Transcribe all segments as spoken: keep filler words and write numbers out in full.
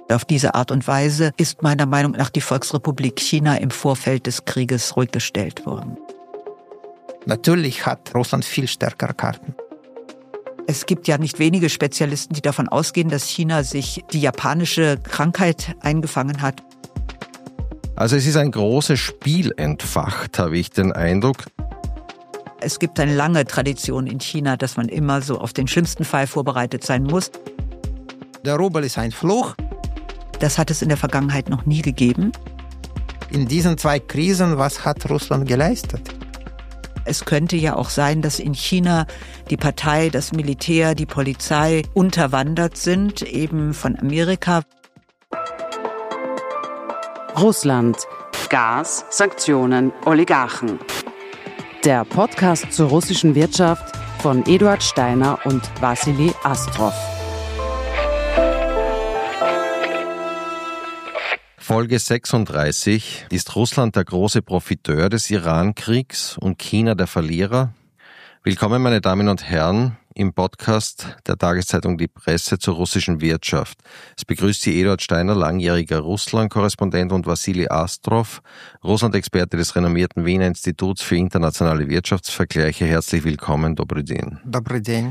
Auf diese Art und Weise ist meiner Meinung nach die Volksrepublik China im Vorfeld des Krieges ruhig gestellt worden. Natürlich hat Russland viel stärkere Karten. Es gibt ja nicht wenige Spezialisten, die davon ausgehen, dass China sich die japanische Krankheit eingefangen hat. Also es ist ein großes Spiel entfacht, habe ich den Eindruck. Es gibt eine lange Tradition in China, dass man immer so auf den schlimmsten Fall vorbereitet sein muss. Der Rubel ist ein Fluch. Das hat es in der Vergangenheit noch nie gegeben. In diesen zwei Krisen, was hat Russland geleistet? Es könnte ja auch sein, dass in China die Partei, das Militär, die Polizei unterwandert sind, eben von Amerika. Russland. Gas, Sanktionen, Oligarchen. Der Podcast zur russischen Wirtschaft von Eduard Steiner und Wassili Astrov. Folge sechsunddreißig. Ist Russland der große Profiteur des Iran-Kriegs und China der Verlierer? Willkommen, meine Damen und Herren, im Podcast der Tageszeitung Die Presse zur russischen Wirtschaft. Es begrüßt Sie Eduard Steiner, langjähriger Russland-Korrespondent, und Wassili Astrov, Russland-Experte des renommierten Wiener Instituts für internationale Wirtschaftsvergleiche. Herzlich willkommen, Dobry den. Dobry den.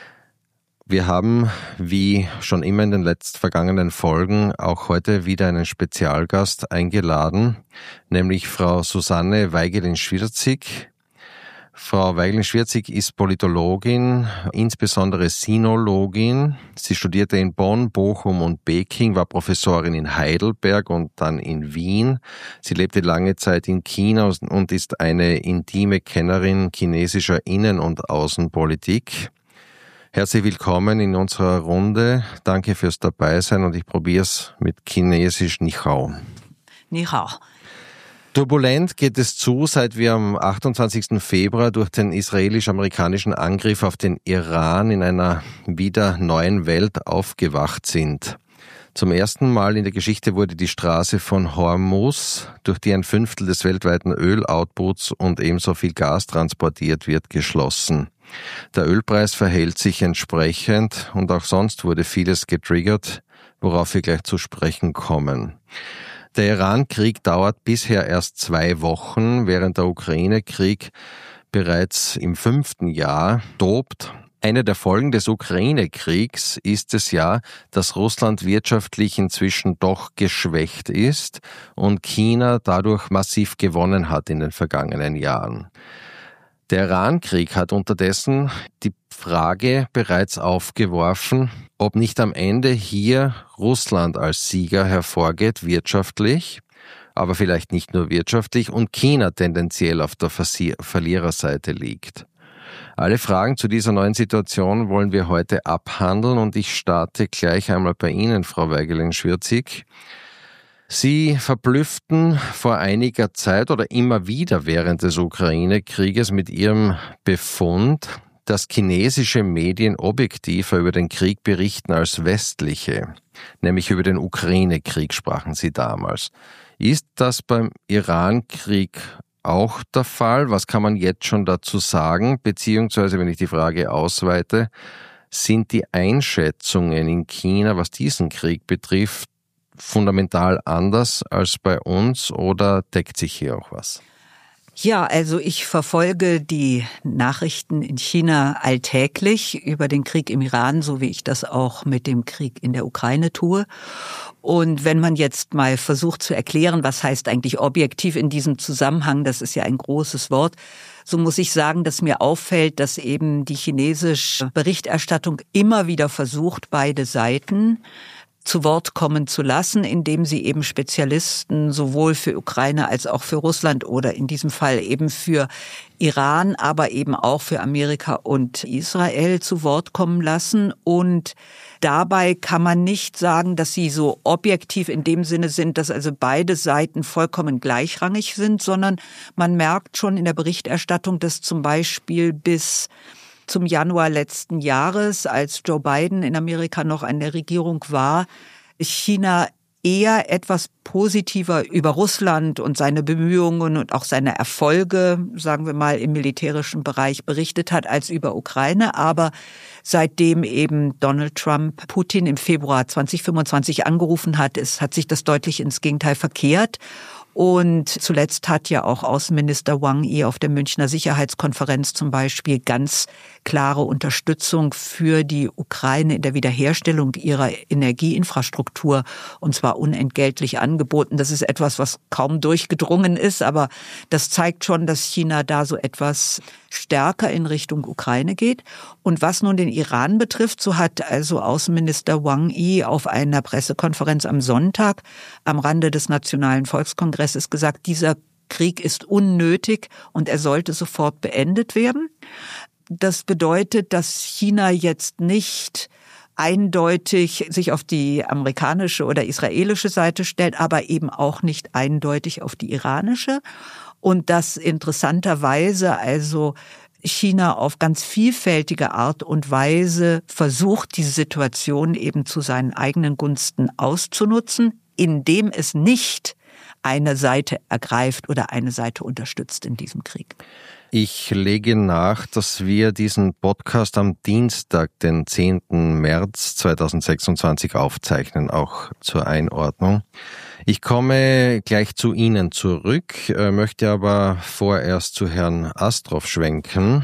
Wir haben, wie schon immer in den letzten vergangenen Folgen, auch heute wieder einen Spezialgast eingeladen, nämlich Frau Susanne Weigelin-Schwirzig. Frau Weigelin-Schwirzig ist Politologin, insbesondere Sinologin. Sie studierte in Bonn, Bochum und Peking, war Professorin in Heidelberg und dann in Wien. Sie lebte lange Zeit in China und ist eine intime Kennerin chinesischer Innen- und Außenpolitik. Herzlich willkommen in unserer Runde. Danke fürs Dabeisein und ich probiere es mit Chinesisch Ni Hao. Ni Hao. Turbulent geht es zu, seit wir am achtundzwanzigsten Februar durch den israelisch-amerikanischen Angriff auf den Iran in einer wieder neuen Welt aufgewacht sind. Zum ersten Mal in der Geschichte wurde die Straße von Hormuz, durch die ein Fünftel des weltweiten Öloutputs und ebenso viel Gas transportiert wird, geschlossen. Der Ölpreis verhält sich entsprechend und auch sonst wurde vieles getriggert, worauf wir gleich zu sprechen kommen. Der Iran-Krieg dauert bisher erst zwei Wochen, während der Ukraine-Krieg bereits im fünften Jahr tobt. Eine der Folgen des Ukraine-Kriegs ist es ja, dass Russland wirtschaftlich inzwischen doch geschwächt ist und China dadurch massiv gewonnen hat in den vergangenen Jahren. Der Iran-Krieg hat unterdessen die Frage bereits aufgeworfen, ob nicht am Ende hier Russland als Sieger hervorgeht, wirtschaftlich, aber vielleicht nicht nur wirtschaftlich, und China tendenziell auf der Verliererseite liegt. Alle Fragen zu dieser neuen Situation wollen wir heute abhandeln und ich starte gleich einmal bei Ihnen, Frau Weigelin-Schwirzig. Sie verblüfften vor einiger Zeit oder immer wieder während des Ukraine-Krieges mit Ihrem Befund, dass chinesische Medien objektiver über den Krieg berichten als westliche, nämlich über den Ukraine-Krieg sprachen Sie damals. Ist das beim Iran-Krieg auch der Fall? Was kann man jetzt schon dazu sagen? Beziehungsweise, wenn ich die Frage ausweite, sind die Einschätzungen in China, was diesen Krieg betrifft, fundamental anders als bei uns oder deckt sich hier auch was? Ja, also ich verfolge die Nachrichten in China alltäglich über den Krieg im Iran, so wie ich das auch mit dem Krieg in der Ukraine tue. Und wenn man jetzt mal versucht zu erklären, was heißt eigentlich objektiv in diesem Zusammenhang, das ist ja ein großes Wort, so muss ich sagen, dass mir auffällt, dass eben die chinesische Berichterstattung immer wieder versucht, beide Seiten zu Wort kommen zu lassen, indem sie eben Spezialisten sowohl für Ukraine als auch für Russland oder in diesem Fall eben für Iran, aber eben auch für Amerika und Israel zu Wort kommen lassen. Und dabei kann man nicht sagen, dass sie so objektiv in dem Sinne sind, dass also beide Seiten vollkommen gleichrangig sind, sondern man merkt schon in der Berichterstattung, dass zum Beispiel bis zum Januar letzten Jahres, als Joe Biden in Amerika noch an der Regierung war, China eher etwas positiver über Russland und seine Bemühungen und auch seine Erfolge, sagen wir mal, im militärischen Bereich berichtet hat als über Ukraine. Aber seitdem eben Donald Trump Putin im Februar zwanzig fünfundzwanzig angerufen hat, es hat sich das deutlich ins Gegenteil verkehrt. Und zuletzt hat ja auch Außenminister Wang Yi auf der Münchner Sicherheitskonferenz zum Beispiel ganz klare Unterstützung für die Ukraine in der Wiederherstellung ihrer Energieinfrastruktur, und zwar unentgeltlich angeboten. Das ist etwas, was kaum durchgedrungen ist, aber das zeigt schon, dass China da so etwas stärker in Richtung Ukraine geht. Und was nun den Iran betrifft, so hat also Außenminister Wang Yi auf einer Pressekonferenz am Sonntag am Rande des Nationalen Volkskongresses gesagt, dieser Krieg ist unnötig und er sollte sofort beendet werden. Das bedeutet, dass China jetzt nicht eindeutig sich auf die amerikanische oder israelische Seite stellt, aber eben auch nicht eindeutig auf die iranische. Und dass interessanterweise also China auf ganz vielfältige Art und Weise versucht, die Situation eben zu seinen eigenen Gunsten auszunutzen, indem es nicht eine Seite ergreift oder eine Seite unterstützt in diesem Krieg. Ich lege nach, dass wir diesen Podcast am Dienstag, den zehnten März zweitausendsechsundzwanzig aufzeichnen, auch zur Einordnung. Ich komme gleich zu Ihnen zurück, möchte aber vorerst zu Herrn Astrow schwenken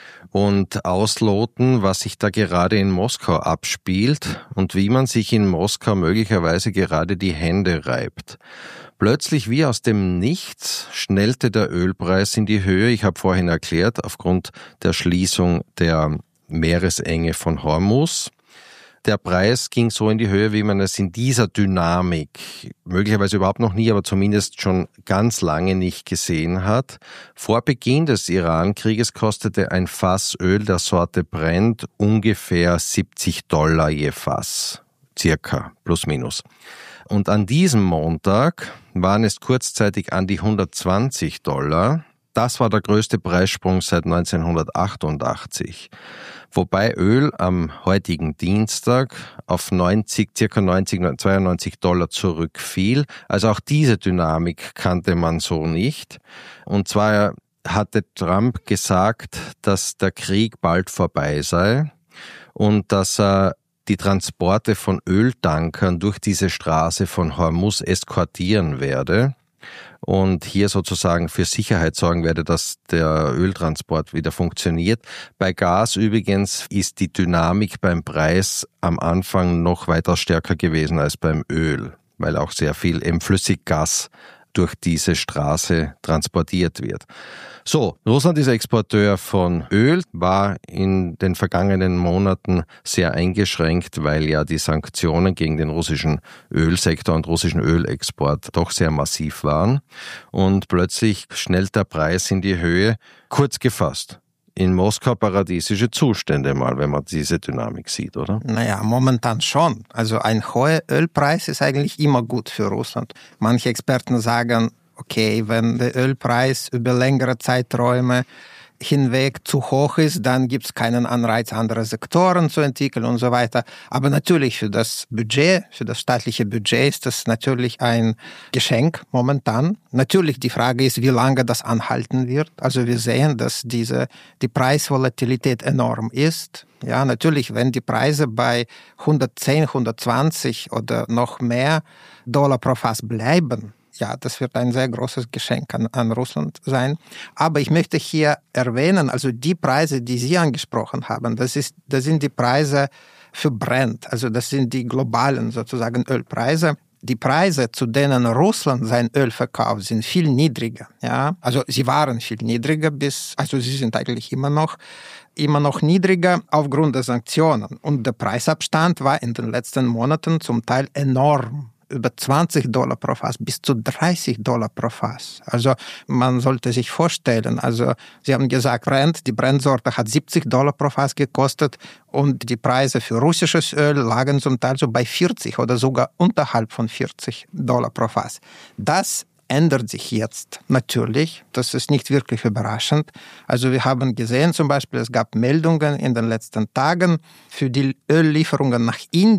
und ausloten, was sich da gerade in Moskau abspielt und wie man sich in Moskau möglicherweise gerade die Hände reibt. Plötzlich wie aus dem Nichts schnellte der Ölpreis in die Höhe. Ich habe vorhin erklärt, aufgrund der Schließung der Meeresenge von Hormuz. Der Preis ging so in die Höhe, wie man es in dieser Dynamik möglicherweise überhaupt noch nie, aber zumindest schon ganz lange nicht gesehen hat. Vor Beginn des Iran-Krieges kostete ein Fass Öl der Sorte Brent ungefähr siebzig Dollar je Fass, circa, plus minus. Und an diesem Montag waren es kurzzeitig an die hundertzwanzig Dollar. Das war der größte Preissprung seit neunzehnhundertachtundachtzig. Wobei Öl am heutigen Dienstag auf neunzig, circa neunzig, zweiundneunzig Dollar zurückfiel. Also auch diese Dynamik kannte man so nicht. Und zwar hatte Trump gesagt, dass der Krieg bald vorbei sei und dass er die Transporte von Öltankern durch diese Straße von Hormuz eskortieren werde und hier sozusagen für Sicherheit sorgen werde, dass der Öltransport wieder funktioniert. Bei Gas übrigens ist die Dynamik beim Preis am Anfang noch weiter stärker gewesen als beim Öl, weil auch sehr viel eben Flüssiggas durch diese Straße transportiert wird. So, Russland ist Exporteur von Öl, war in den vergangenen Monaten sehr eingeschränkt, weil ja die Sanktionen gegen den russischen Ölsektor und russischen Ölexport doch sehr massiv waren. Und plötzlich schnellt der Preis in die Höhe. Kurz gefasst, in Moskau paradiesische Zustände mal, wenn man diese Dynamik sieht, oder? Naja, momentan schon. Also ein hoher Ölpreis ist eigentlich immer gut für Russland. Manche Experten sagen, okay, wenn der Ölpreis über längere Zeiträume hinweg zu hoch ist, dann gibt es keinen Anreiz, andere Sektoren zu entwickeln und so weiter. Aber natürlich für das Budget, für das staatliche Budget ist das natürlich ein Geschenk momentan. Natürlich die Frage ist, wie lange das anhalten wird. Also wir sehen, dass diese, die Preisvolatilität enorm ist. Ja, natürlich, wenn die Preise bei hundertzehn, hundertzwanzig oder noch mehr Dollar pro Fass bleiben, ja, das wird ein sehr großes Geschenk an, an Russland sein. Aber ich möchte hier erwähnen, also die Preise, die Sie angesprochen haben, das ist, das sind die Preise für Brent. Also das sind die globalen sozusagen Ölpreise. Die Preise, zu denen Russland sein Öl verkauft, sind viel niedriger. Ja, also sie waren viel niedriger bis, also sie sind eigentlich immer noch immer noch niedriger aufgrund der Sanktionen. Und der Preisabstand war in den letzten Monaten zum Teil enorm. Über zwanzig Dollar pro Fass bis zu dreißig Dollar pro Fass. Also man sollte sich vorstellen, also Sie haben gesagt, Brent, die Brent-Sorte hat siebzig Dollar pro Fass gekostet und die Preise für russisches Öl lagen zum Teil so bei vierzig oder sogar unterhalb von vierzig Dollar pro Fass. Das ändert sich jetzt natürlich. Das ist nicht wirklich überraschend. Also wir haben gesehen zum Beispiel, es gab Meldungen in den letzten Tagen für die Öllieferungen nach Indien.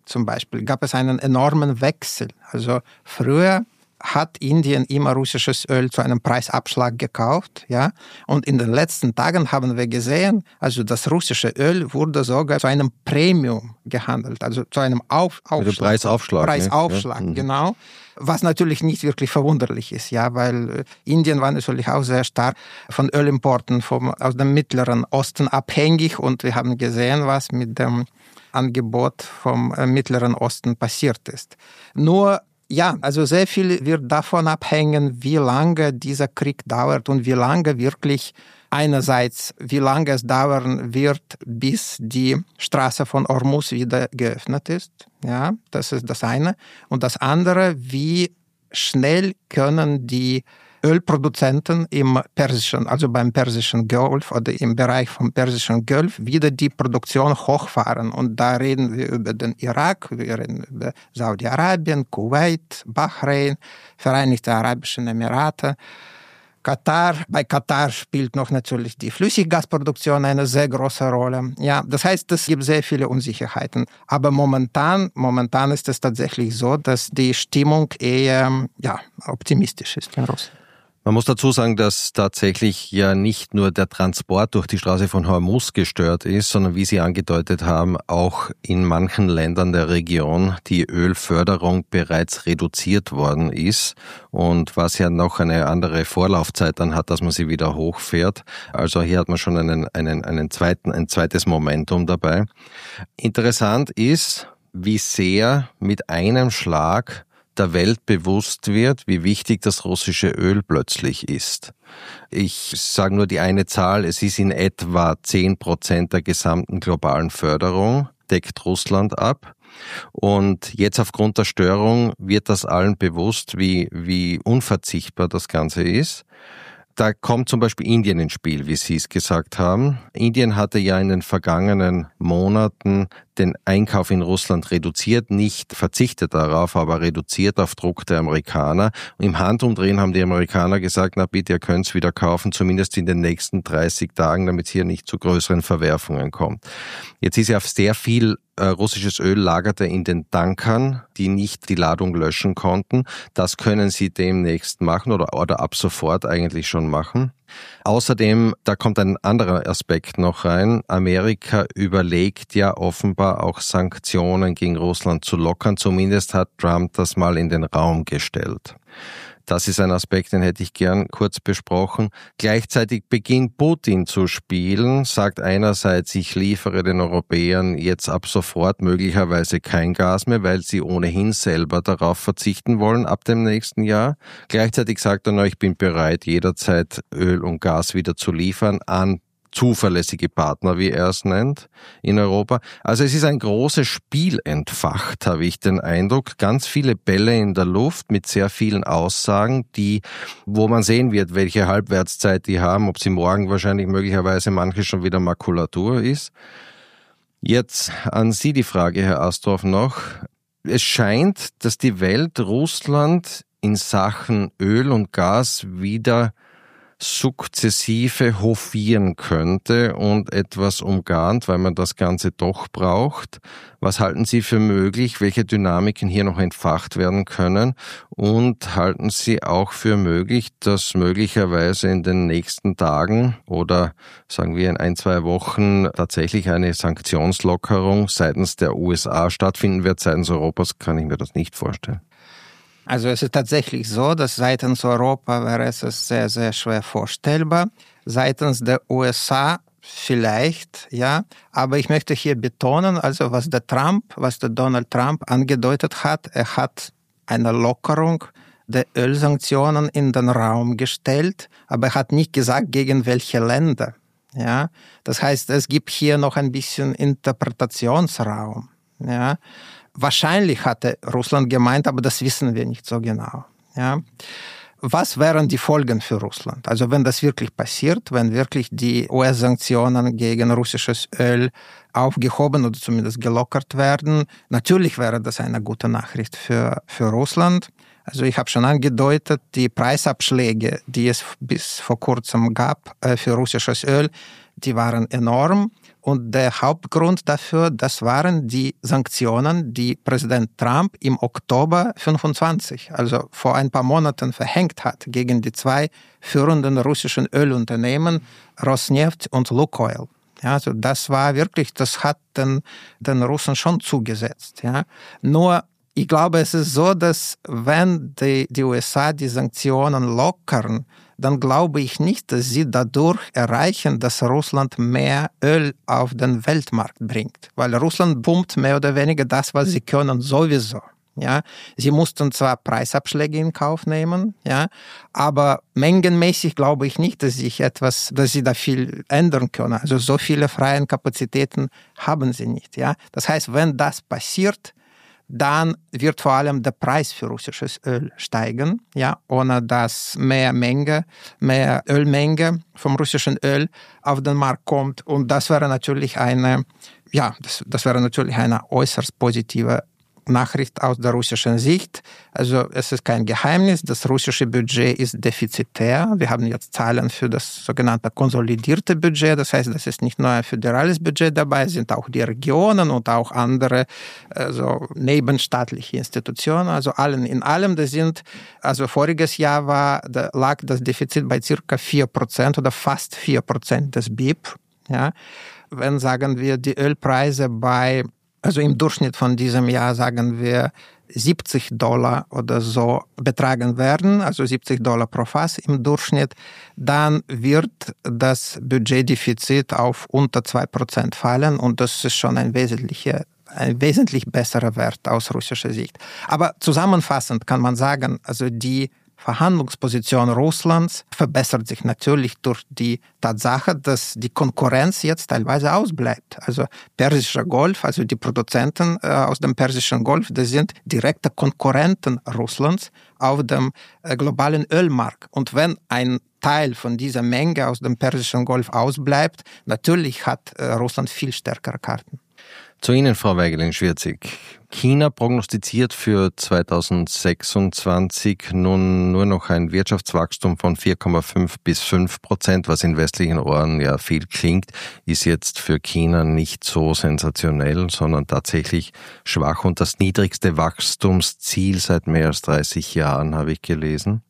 zum Beispiel gab es einen enormen Wechsel. Also früher hat Indien immer russisches Öl zu einem Preisabschlag gekauft, ja. Und in den letzten Tagen haben wir gesehen, also das russische Öl wurde sogar zu einem Premium gehandelt, also zu einem Auf, Aufschlag. Preisaufschlag. Preisaufschlag, ne? genau. Was natürlich nicht wirklich verwunderlich ist, ja, weil Indien war natürlich auch sehr stark von Ölimporten vom, aus dem Mittleren Osten abhängig und wir haben gesehen, was mit dem Angebot vom Mittleren Osten passiert ist. Nur ja, also sehr viel wird davon abhängen, wie lange dieser Krieg dauert und wie lange wirklich einerseits, wie lange es dauern wird, bis die Straße von Hormuz wieder geöffnet ist. Ja, das ist das eine. Und das andere, wie schnell können die Ölproduzenten im Persischen, also beim Persischen Golf oder im Bereich vom Persischen Golf wieder die Produktion hochfahren. Und da reden wir über den Irak, wir reden über Saudi-Arabien, Kuwait, Bahrain, Vereinigte Arabische Emirate, Katar. Bei Katar spielt noch natürlich die Flüssiggasproduktion eine sehr große Rolle. Ja, das heißt, es gibt sehr viele Unsicherheiten. Aber momentan, momentan ist es tatsächlich so, dass die Stimmung eher, ja, optimistisch ist in Russland. Man muss dazu sagen, dass tatsächlich ja nicht nur der Transport durch die Straße von Hormuz gestört ist, sondern wie Sie angedeutet haben, auch in manchen Ländern der Region die Ölförderung bereits reduziert worden ist und was ja noch eine andere Vorlaufzeit dann hat, dass man sie wieder hochfährt. Also hier hat man schon einen, einen, einen zweiten, ein zweites Momentum dabei. Interessant ist, wie sehr mit einem Schlag der Welt bewusst wird, wie wichtig das russische Öl plötzlich ist. Ich sage nur die eine Zahl, es ist in etwa zehn Prozent der gesamten globalen Förderung, deckt Russland ab. Und jetzt aufgrund der Störung wird das allen bewusst, wie, wie unverzichtbar das Ganze ist. Da kommt zum Beispiel Indien ins Spiel, wie Sie es gesagt haben. Indien hatte ja in den vergangenen Monaten den Einkauf in Russland reduziert, nicht verzichtet darauf, aber reduziert auf Druck der Amerikaner. Und im Handumdrehen haben die Amerikaner gesagt, na bitte, ihr könnt es wieder kaufen, zumindest in den nächsten dreißig Tagen, damit es hier nicht zu größeren Verwerfungen kommt. Jetzt ist ja sehr viel äh, russisches Öl lagerte in den Tankern, die nicht die Ladung löschen konnten. Das können sie demnächst machen oder, oder ab sofort eigentlich schon machen. Außerdem, da kommt ein anderer Aspekt noch rein. Amerika überlegt ja offenbar auch Sanktionen gegen Russland zu lockern. Zumindest hat Trump das mal in den Raum gestellt. Das ist ein Aspekt, den hätte ich gern kurz besprochen. Gleichzeitig beginnt Putin zu spielen, sagt einerseits, ich liefere den Europäern jetzt ab sofort möglicherweise kein Gas mehr, weil sie ohnehin selber darauf verzichten wollen ab dem nächsten Jahr. Gleichzeitig sagt er noch, ich bin bereit, jederzeit Öl und Gas wieder zu liefern an zuverlässige Partner, wie er es nennt, in Europa. Also es ist ein großes Spiel entfacht, habe ich den Eindruck. Ganz viele Bälle in der Luft mit sehr vielen Aussagen, die, wo man sehen wird, welche Halbwertszeit die haben, ob sie morgen wahrscheinlich möglicherweise manche schon wieder Makulatur ist. Jetzt an Sie die Frage, Herr Astroff, noch. Es scheint, dass die Welt Russland in Sachen Öl und Gas wieder sukzessive hofieren könnte und etwas umgarnt, weil man das Ganze doch braucht. Was halten Sie für möglich? Welche Dynamiken hier noch entfacht werden können? Und halten Sie auch für möglich, dass möglicherweise in den nächsten Tagen oder sagen wir in ein, zwei Wochen tatsächlich eine Sanktionslockerung seitens der U S A stattfinden wird? Seitens Europas kann ich mir das nicht vorstellen. Also es ist tatsächlich so, dass seitens Europa wäre es sehr, sehr schwer vorstellbar. Seitens der U S A vielleicht, ja. Aber ich möchte hier betonen, also was der Trump, was der Donald Trump angedeutet hat, er hat eine Lockerung der Ölsanktionen in den Raum gestellt, aber er hat nicht gesagt, gegen welche Länder. Ja. Das heißt, es gibt hier noch ein bisschen Interpretationsraum. Ja. Wahrscheinlich hatte Russland gemeint, aber das wissen wir nicht so genau. Ja. Was wären die Folgen für Russland? Also wenn das wirklich passiert, wenn wirklich die U S-Sanktionen gegen russisches Öl aufgehoben oder zumindest gelockert werden, natürlich wäre das eine gute Nachricht für, für Russland. Also ich habe schon angedeutet, die Preisabschläge, die es bis vor kurzem gab für russisches Öl, die waren enorm. Und der Hauptgrund dafür, das waren die Sanktionen, die Präsident Trump im Oktober fünfundzwanzig, also vor ein paar Monaten, verhängt hat gegen die zwei führenden russischen Ölunternehmen, Rosneft und Lukoil. Ja, also das war wirklich, das hat den, den Russen schon zugesetzt. Ja. Nur, ich glaube, es ist so, dass wenn die, die U S A die Sanktionen lockern, dann glaube ich nicht, dass sie dadurch erreichen, dass Russland mehr Öl auf den Weltmarkt bringt. Weil Russland pumpt mehr oder weniger das, was sie können, sowieso. Ja, sie mussten zwar Preisabschläge in Kauf nehmen, ja, aber mengenmäßig glaube ich nicht, dass sich etwas, dass sie da viel ändern können. Also so viele freie Kapazitäten haben sie nicht, ja. Das heißt, wenn das passiert, dann wird vor allem der Preis für russisches Öl steigen, ja, ohne dass mehr Menge, mehr Ölmenge vom russischen Öl auf den Markt kommt. Und das wäre natürlich eine, ja, das, das wäre natürlich eine äußerst positive Nachricht aus der russischen Sicht. Also es ist kein Geheimnis, das russische Budget ist defizitär. Wir haben jetzt Zahlen für das sogenannte konsolidierte Budget. Das heißt, das ist nicht nur ein föderales Budget dabei, es sind auch die Regionen und auch andere also nebenstaatliche Institutionen. Also allen in allem, das sind, also voriges Jahr war, da lag das Defizit bei circa vier Prozent oder fast vier Prozent des B I P. Ja. Wenn, sagen wir, die Ölpreise bei Also im Durchschnitt von diesem Jahr, sagen wir, siebzig Dollar oder so betragen werden, also siebzig Dollar pro Fass im Durchschnitt, dann wird das Budgetdefizit auf unter zwei Prozent fallen und das ist schon ein wesentlicher, ein wesentlich besserer Wert aus russischer Sicht. Aber zusammenfassend kann man sagen, also die Verhandlungsposition Russlands verbessert sich natürlich durch die Tatsache, dass die Konkurrenz jetzt teilweise ausbleibt. Also Persischer Golf, also die Produzenten äh, aus dem Persischen Golf, das sind direkte Konkurrenten Russlands auf dem äh, globalen Ölmarkt. Und wenn ein Teil von dieser Menge aus dem Persischen Golf ausbleibt, natürlich hat äh, Russland viel stärkere Karten. Zu Ihnen, Frau Weigelin-Schwierzig. China prognostiziert für zweitausendsechsundzwanzig nun nur noch ein Wirtschaftswachstum von vier Komma fünf bis fünf Prozent, was in westlichen Ohren ja viel klingt, ist jetzt für China nicht so sensationell, sondern tatsächlich schwach und das niedrigste Wachstumsziel seit mehr als dreißig Jahren, habe ich gelesen.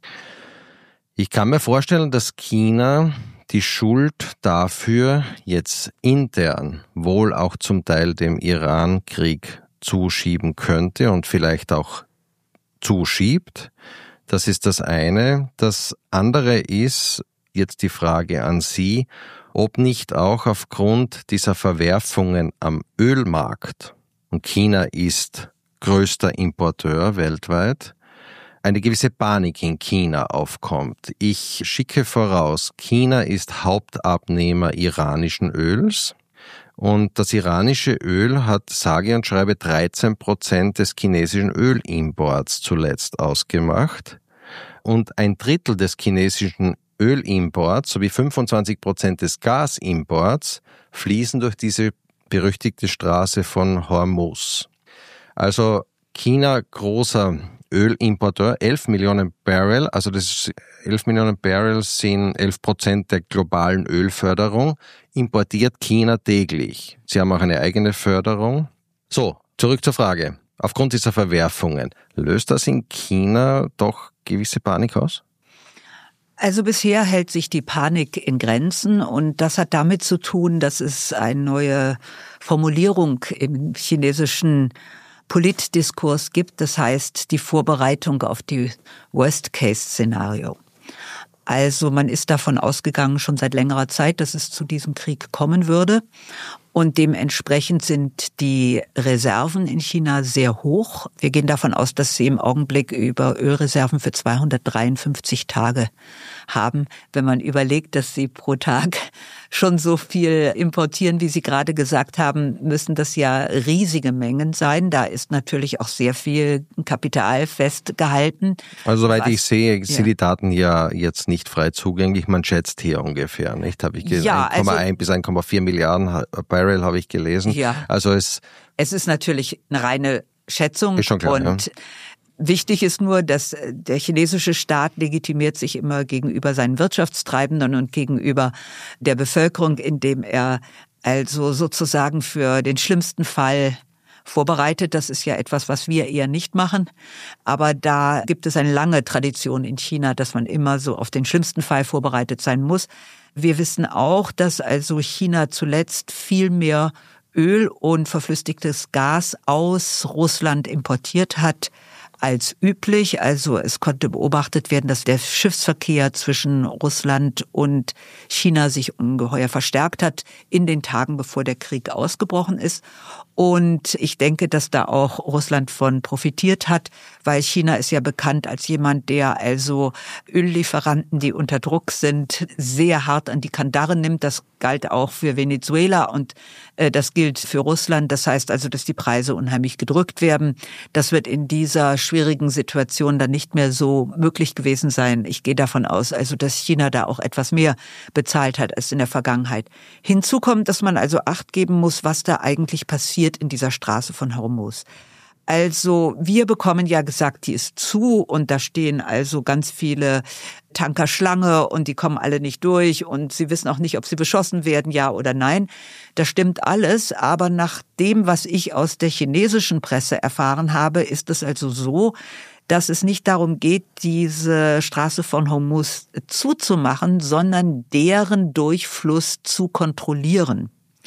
Ich kann mir vorstellen, dass China die Schuld dafür jetzt intern wohl auch zum Teil dem Iran-Krieg zuschieben könnte und vielleicht auch zuschiebt. Das ist das eine. Das andere ist jetzt die Frage an Sie, ob nicht auch aufgrund dieser Verwerfungen am Ölmarkt, und China ist größter Importeur weltweit, eine gewisse Panik in China aufkommt. Ich schicke voraus, China ist Hauptabnehmer iranischen Öls und das iranische Öl hat sage und schreibe dreizehn Prozent des chinesischen Ölimports zuletzt ausgemacht und ein Drittel des chinesischen Ölimports sowie fünfundzwanzig Prozent des Gasimports fließen durch diese berüchtigte Straße von Hormuz. Also China großer Ölimporteur, elf Millionen Barrel, also das ist, elf Millionen Barrel sind elf Prozent der globalen Ölförderung, importiert China täglich. Sie haben auch eine eigene Förderung. So, zurück zur Frage. Aufgrund dieser Verwerfungen, löst das in China doch gewisse Panik aus? Also bisher hält sich die Panik in Grenzen und das hat damit zu tun, dass es eine neue Formulierung im chinesischen Politdiskurs gibt, das heißt die Vorbereitung auf die Worst-Case-Szenario. Also man ist davon ausgegangen schon seit längerer Zeit, dass es zu diesem Krieg kommen würde und dementsprechend sind die Reserven in China sehr hoch. Wir gehen davon aus, dass sie im Augenblick über Ölreserven für zweihundertdreiundfünfzig Tage haben. Wenn man überlegt, dass sie pro Tag schon so viel importieren, wie Sie gerade gesagt haben, müssen das ja riesige Mengen sein. Da ist natürlich auch sehr viel Kapital festgehalten. Also soweit ich sehe, sind ja die Daten ja jetzt nicht frei zugänglich. Man schätzt hier ungefähr, nicht? Habe ich gesehen. Ja, eins Komma eins also, bis eins Komma vier Milliarden Barrel habe ich gelesen. Ja. Also es es ist natürlich eine reine Schätzung. Ist schon klar, und ja. Wichtig ist nur, dass der chinesische Staat legitimiert sich immer gegenüber seinen Wirtschaftstreibenden und gegenüber der Bevölkerung, indem er Also sozusagen für den schlimmsten Fall vorbereitet. Das ist ja etwas, was wir eher nicht machen. Aber da gibt es eine lange Tradition in China, dass man immer so auf den schlimmsten Fall vorbereitet sein muss. Wir wissen auch, dass also China zuletzt viel mehr Öl und verflüssigtes Gas aus Russland importiert hat als üblich. Also es konnte beobachtet werden, dass der Schiffsverkehr zwischen Russland und China sich ungeheuer verstärkt hat in den Tagen, bevor der Krieg ausgebrochen ist. Und ich denke, dass da auch Russland von profitiert hat, weil China ist ja bekannt als jemand, der also Öllieferanten, die unter Druck sind, sehr hart an die Kandare nimmt. Das galt auch für Venezuela und äh, das gilt für Russland. Das heißt also, dass die Preise unheimlich gedrückt werden. Das wird in dieser schwierigen Situation dann nicht mehr so möglich gewesen sein. Ich gehe davon aus, also dass China da auch etwas mehr bezahlt hat als in der Vergangenheit. Hinzu kommt, dass man also Acht geben muss, was da eigentlich passiert in dieser Straße von Hormuz. Also wir bekommen ja gesagt, die ist zu und da stehen also ganz viele Tanker Schlange und die kommen alle nicht durch und sie wissen auch nicht, ob sie beschossen werden, ja oder nein. Das stimmt alles, aber nach dem, was ich aus der chinesischen Presse erfahren habe, ist es also so, dass es nicht darum geht, diese Straße von Hormuz zuzumachen, sondern deren Durchfluss zu kontrollieren.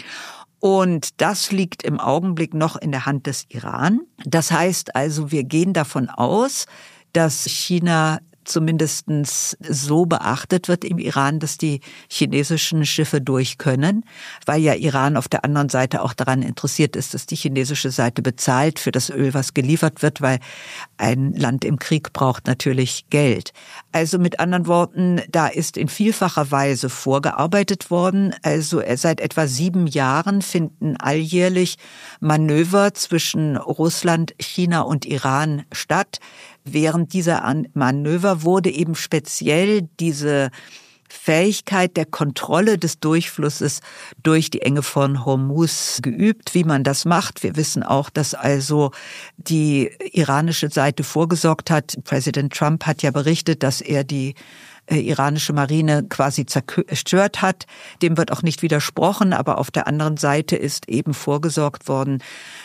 Und das liegt im Augenblick noch in der Hand des Iran. Das heißt also, wir gehen davon aus, dass China zumindest so beachtet wird im Iran, dass die chinesischen Schiffe durch können, weil ja Iran auf der anderen Seite auch daran interessiert ist, dass die chinesische Seite bezahlt für das Öl, was geliefert wird, weil ein Land im Krieg braucht natürlich Geld. Also mit anderen Worten, da ist in vielfacher Weise vorgearbeitet worden. Also seit etwa sieben Jahren finden alljährlich Manöver zwischen Russland, China und Iran statt. Während dieser Manöver wurde eben speziell diese Fähigkeit der Kontrolle des Durchflusses durch die Enge von Hormuz geübt, wie man das macht. Wir wissen auch, dass also die iranische Seite vorgesorgt hat. Präsident Trump hat ja berichtet, dass er die iranische Marine quasi zerstört hat. Dem wird auch nicht widersprochen, aber auf der anderen Seite ist eben vorgesorgt worden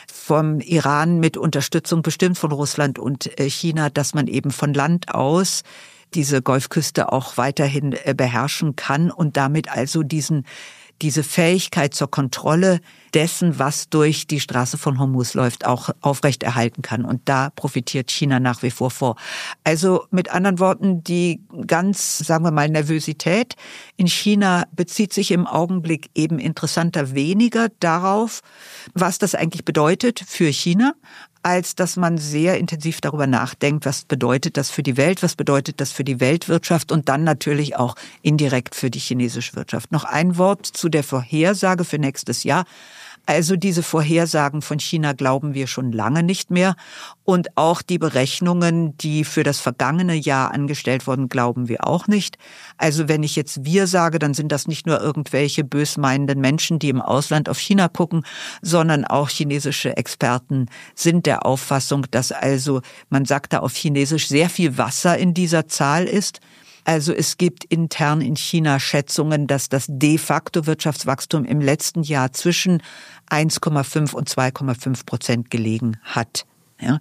vom Iran mit Unterstützung bestimmt von Russland und China, dass man eben von Land aus diese Golfküste auch weiterhin beherrschen kann und damit also diesen diese Fähigkeit zur Kontrolle dessen, was durch die Straße von Hormuz läuft, auch aufrechterhalten kann. Und da profitiert China nach wie vor vor. Also mit anderen Worten, die ganz, sagen wir mal, Nervosität in China bezieht sich im Augenblick eben interessanter weniger darauf, was das eigentlich bedeutet für China, als dass man sehr intensiv darüber nachdenkt, was bedeutet das für die Welt, was bedeutet das für die Weltwirtschaft und dann natürlich auch indirekt für die chinesische Wirtschaft. Noch ein Wort zu der Vorhersage für nächstes Jahr. Also diese Vorhersagen von China glauben wir schon lange nicht mehr. Und auch die Berechnungen, die für das vergangene Jahr angestellt wurden, glauben wir auch nicht. Also wenn ich jetzt wir sage, dann sind das nicht nur irgendwelche bösmeinenden Menschen, die im Ausland auf China gucken, sondern auch chinesische Experten sind der Auffassung, dass also, man sagt da auf Chinesisch, sehr viel Wasser in dieser Zahl ist. Also es gibt intern in China Schätzungen, dass das de facto Wirtschaftswachstum im letzten Jahr zwischen eins Komma fünf und zwei Komma fünf Prozent gelegen hat. Ja,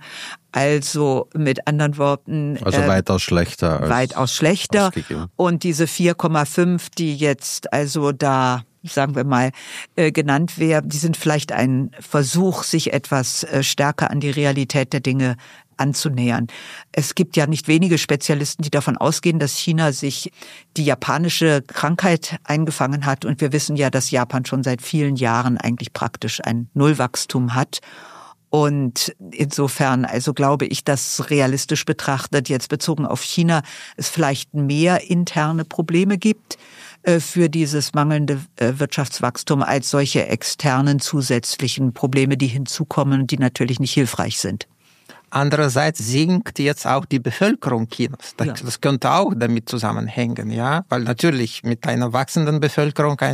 also mit anderen Worten. Also äh, weitaus schlechter. Als weitaus schlechter. Und diese vier Komma fünf, die jetzt also da, sagen wir mal, äh, genannt werden, die sind vielleicht ein Versuch, sich etwas äh, stärker an die Realität der Dinge anzunähern. Es gibt ja nicht wenige Spezialisten, die davon ausgehen, dass China sich die japanische Krankheit eingefangen hat. Und wir wissen ja, dass Japan schon seit vielen Jahren eigentlich praktisch ein Nullwachstum hat. Und insofern, also glaube ich, dass realistisch betrachtet, jetzt bezogen auf China, es vielleicht mehr interne Probleme gibt für dieses mangelnde Wirtschaftswachstum als solche externen zusätzlichen Probleme, die hinzukommen und die natürlich nicht hilfreich sind. Andererseits sinkt jetzt auch die Bevölkerung Chinas. Das, ja. das könnte auch damit zusammenhängen, ja, weil natürlich mit einer wachsenden Bevölkerung ein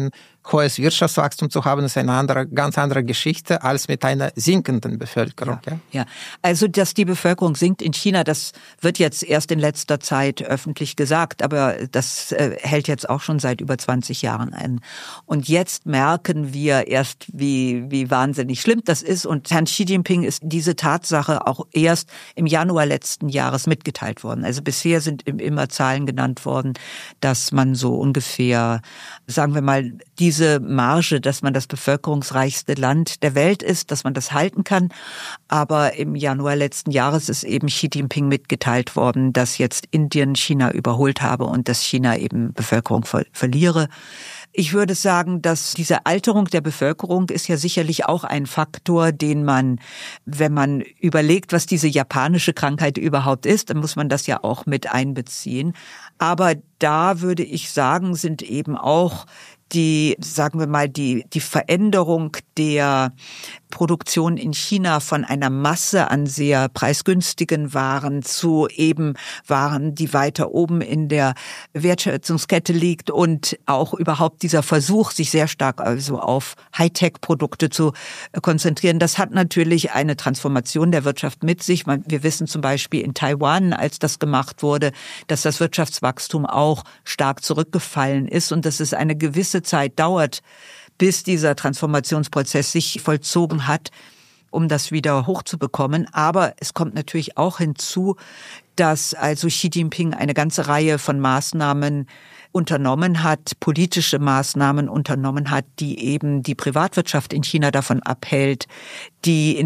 hohes Wirtschaftswachstum zu haben, ist eine andere, ganz andere Geschichte als mit einer sinkenden Bevölkerung. Ja, ja. ja, also dass die Bevölkerung sinkt in China, das wird jetzt erst in letzter Zeit öffentlich gesagt, aber das äh, hält jetzt auch schon seit über zwanzig Jahren an. Und jetzt merken wir erst, wie, wie wahnsinnig schlimm das ist. Und Herrn Xi Jinping ist diese Tatsache auch erst im Januar letzten Jahres mitgeteilt worden. Also bisher sind immer Zahlen genannt worden, dass man so ungefähr, sagen wir mal, diese Diese Marge, dass man das bevölkerungsreichste Land der Welt ist, dass man das halten kann. Aber im Januar letzten Jahres ist eben Xi Jinping mitgeteilt worden, dass jetzt Indien China überholt habe und dass China eben Bevölkerung ver- verliere. Ich würde sagen, dass diese Alterung der Bevölkerung ist ja sicherlich auch ein Faktor, den man, wenn man überlegt, was diese japanische Krankheit überhaupt ist, dann muss man das ja auch mit einbeziehen. Aber da würde ich sagen, sind eben auch die, sagen wir mal, die, die Veränderung der Produktion in China von einer Masse an sehr preisgünstigen Waren zu eben Waren, die weiter oben in der Wertschöpfungskette liegt und auch überhaupt dieser Versuch, sich sehr stark also auf Hightech-Produkte zu konzentrieren, das hat natürlich eine Transformation der Wirtschaft mit sich. Wir wissen zum Beispiel in Taiwan, als das gemacht wurde, dass das Wirtschaftswachstum auch stark zurückgefallen ist und dass es eine gewisse Zeit dauert, bis dieser Transformationsprozess sich vollzogen hat, um das wieder hochzubekommen. Aber es kommt natürlich auch hinzu, dass also Xi Jinping eine ganze Reihe von Maßnahmen unternommen hat, politische Maßnahmen unternommen hat, die eben die Privatwirtschaft in China davon abhält, die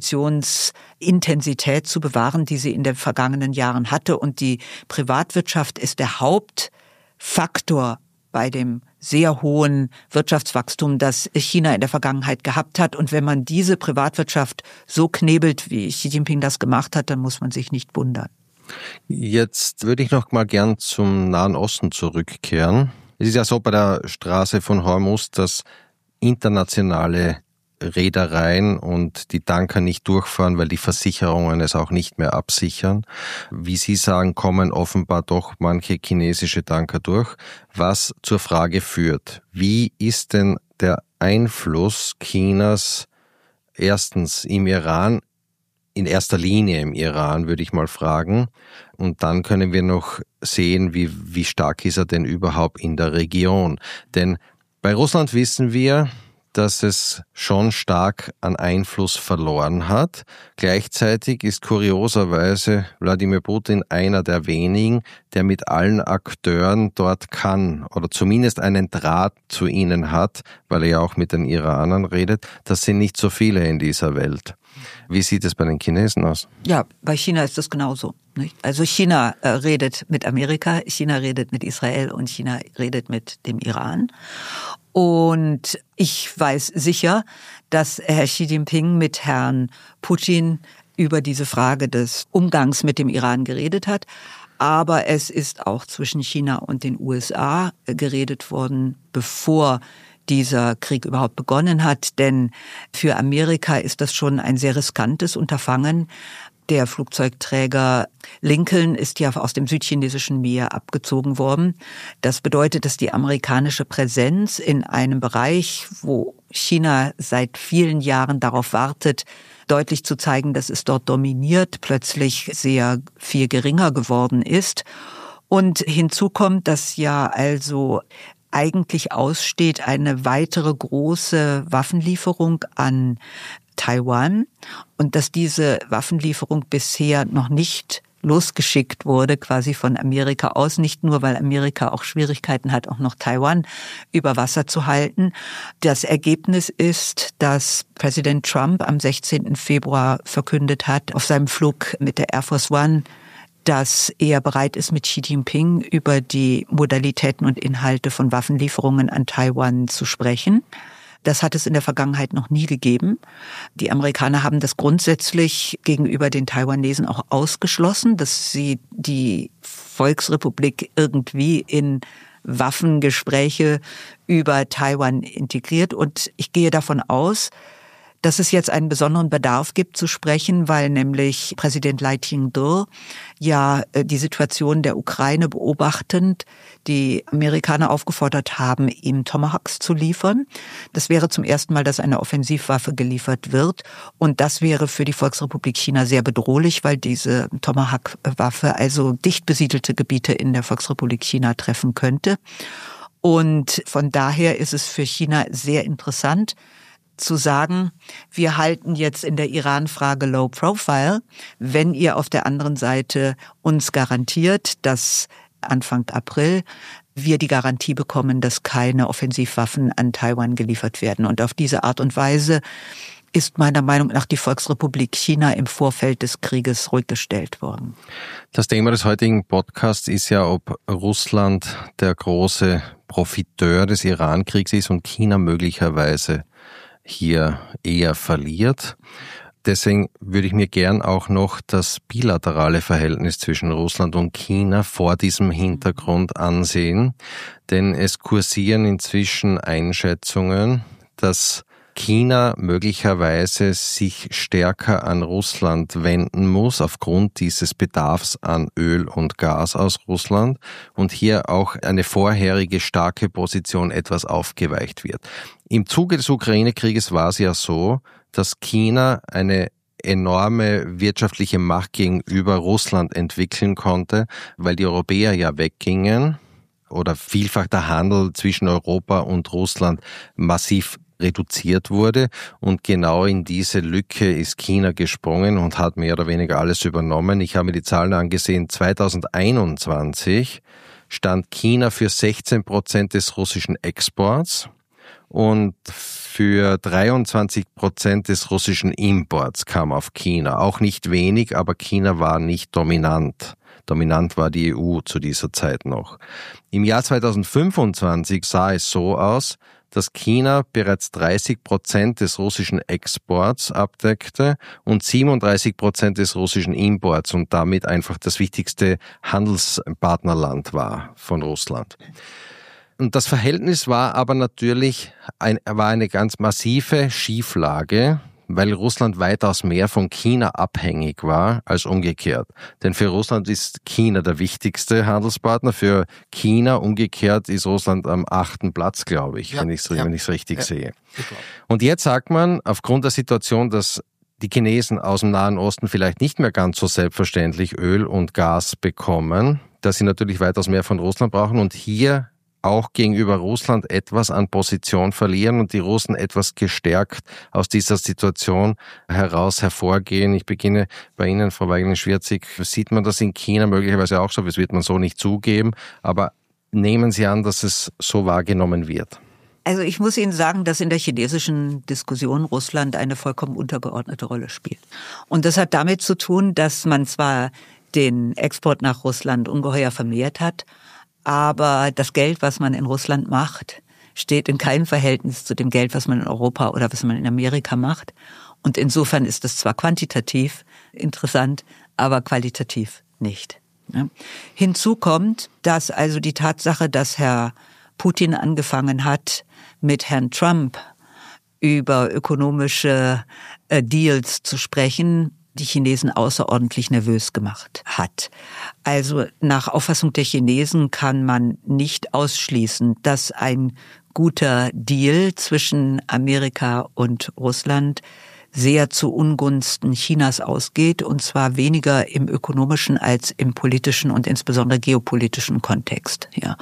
Investitionsintensität zu bewahren, die sie in den vergangenen Jahren hatte. Und die Privatwirtschaft ist der Hauptfaktor bei dem sehr hohen Wirtschaftswachstum, das China in der Vergangenheit gehabt hat. Und wenn man diese Privatwirtschaft so knebelt, wie Xi Jinping das gemacht hat, dann muss man sich nicht wundern. Jetzt würde ich noch mal gern zum Nahen Osten zurückkehren. Es ist ja so bei der Straße von Hormuz, dass internationale Reedereien und die Tanker nicht durchfahren, weil die Versicherungen es auch nicht mehr absichern. Wie Sie sagen, kommen offenbar doch manche chinesische Tanker durch, was zur Frage führt, wie ist denn der Einfluss Chinas erstens im Iran, in erster Linie im Iran, würde ich mal fragen. Und dann können wir noch sehen, wie, wie stark ist er denn überhaupt in der Region. Denn bei Russland wissen wir, dass es schon stark an Einfluss verloren hat. Gleichzeitig ist kurioserweise Wladimir Putin einer der wenigen, der mit allen Akteuren dort kann oder zumindest einen Draht zu ihnen hat, weil er ja auch mit den Iranern redet. Das sind nicht so viele in dieser Welt. Wie sieht es bei den Chinesen aus? Ja, bei China ist das genauso. Nicht? Also China äh, redet mit Amerika, China redet mit Israel und China redet mit dem Iran. Und ich weiß sicher, dass Herr Xi Jinping mit Herrn Putin über diese Frage des Umgangs mit dem Iran geredet hat. Aber es ist auch zwischen China und den U S A geredet worden, bevor dieser Krieg überhaupt begonnen hat. Denn für Amerika ist das schon ein sehr riskantes Unterfangen. Der Flugzeugträger Lincoln ist ja aus dem südchinesischen Meer abgezogen worden. Das bedeutet, dass die amerikanische Präsenz in einem Bereich, wo China seit vielen Jahren darauf wartet, deutlich zu zeigen, dass es dort dominiert, plötzlich sehr viel geringer geworden ist. Und hinzu kommt, dass ja also eigentlich aussteht eine weitere große Waffenlieferung an Taiwan und dass diese Waffenlieferung bisher noch nicht losgeschickt wurde, quasi von Amerika aus, nicht nur, weil Amerika auch Schwierigkeiten hat, auch noch Taiwan über Wasser zu halten. Das Ergebnis ist, dass Präsident Trump am sechzehnten Februar verkündet hat, auf seinem Flug mit der Air Force One, dass er bereit ist, mit Xi Jinping über die Modalitäten und Inhalte von Waffenlieferungen an Taiwan zu sprechen. Das hat es in der Vergangenheit noch nie gegeben. Die Amerikaner haben das grundsätzlich gegenüber den Taiwanesen auch ausgeschlossen, dass sie die Volksrepublik irgendwie in Waffengespräche über Taiwan integriert. Und ich gehe davon aus, dass es jetzt einen besonderen Bedarf gibt zu sprechen, weil nämlich Präsident Lai Ching-te ja die Situation der Ukraine beobachtend die Amerikaner aufgefordert haben, ihm Tomahawks zu liefern. Das wäre zum ersten Mal, dass eine Offensivwaffe geliefert wird. Und das wäre für die Volksrepublik China sehr bedrohlich, weil diese Tomahawk-Waffe also dicht besiedelte Gebiete in der Volksrepublik China treffen könnte. Und von daher ist es für China sehr interessant, zu sagen, wir halten jetzt in der Iran-Frage Low Profile, wenn ihr auf der anderen Seite uns garantiert, dass Anfang April wir die Garantie bekommen, dass keine Offensivwaffen an Taiwan geliefert werden. Und auf diese Art und Weise ist meiner Meinung nach die Volksrepublik China im Vorfeld des Krieges ruhig gestellt worden. Das Thema des heutigen Podcasts ist ja, ob Russland der große Profiteur des Iran-Kriegs ist und China möglicherweise hier eher verliert. Deswegen würde ich mir gern auch noch das bilaterale Verhältnis zwischen Russland und China vor diesem Hintergrund ansehen. Denn es kursieren inzwischen Einschätzungen, dass China möglicherweise sich stärker an Russland wenden muss aufgrund dieses Bedarfs an Öl und Gas aus Russland und hier auch eine vorherige starke Position etwas aufgeweicht wird. Im Zuge des Ukraine-Krieges war es ja so, dass China eine enorme wirtschaftliche Macht gegenüber Russland entwickeln konnte, weil die Europäer ja weggingen oder vielfach der Handel zwischen Europa und Russland massiv reduziert wurde und genau in diese Lücke ist China gesprungen und hat mehr oder weniger alles übernommen. Ich habe mir die Zahlen angesehen. zweitausendeinundzwanzig stand China für sechzehn Prozent des russischen Exports und für dreiundzwanzig Prozent des russischen Imports kam auf China. Auch nicht wenig, aber China war nicht dominant. Dominant war die E U zu dieser Zeit noch. Im Jahr zweitausendfünfundzwanzig sah es so aus, dass China bereits dreißig Prozent des russischen Exports abdeckte und siebenunddreißig Prozent des russischen Imports und damit einfach das wichtigste Handelspartnerland war von Russland. Und das Verhältnis war aber natürlich ein, war eine ganz massive Schieflage, weil Russland weitaus mehr von China abhängig war als umgekehrt. Denn für Russland ist China der wichtigste Handelspartner. Für China umgekehrt ist Russland am achten Platz, glaube ich, ja, wenn ich es ja. wenn ich's richtig ja. sehe. Und jetzt sagt man, aufgrund der Situation, dass die Chinesen aus dem Nahen Osten vielleicht nicht mehr ganz so selbstverständlich Öl und Gas bekommen, dass sie natürlich weitaus mehr von Russland brauchen und hier auch gegenüber Russland etwas an Position verlieren und die Russen etwas gestärkt aus dieser Situation heraus hervorgehen. Ich beginne bei Ihnen, Frau Weigling-Schwierzig. Sieht man das in China möglicherweise auch so? Das wird man so nicht zugeben. Aber nehmen Sie an, dass es so wahrgenommen wird? Also ich muss Ihnen sagen, dass in der chinesischen Diskussion Russland eine vollkommen untergeordnete Rolle spielt. Und das hat damit zu tun, dass man zwar den Export nach Russland ungeheuer vermehrt hat, aber das Geld, was man in Russland macht, steht in keinem Verhältnis zu dem Geld, was man in Europa oder was man in Amerika macht. Und insofern ist es zwar quantitativ interessant, aber qualitativ nicht. Ja. Hinzu kommt, dass also die Tatsache, dass Herr Putin angefangen hat, mit Herrn Trump über ökonomische äh, Deals zu sprechen, die Chinesen außerordentlich nervös gemacht hat. Also nach Auffassung der Chinesen kann man nicht ausschließen, dass ein guter Deal zwischen Amerika und Russland sehr zu Ungunsten Chinas ausgeht, und zwar weniger im ökonomischen als im politischen und insbesondere geopolitischen Kontext. Ja.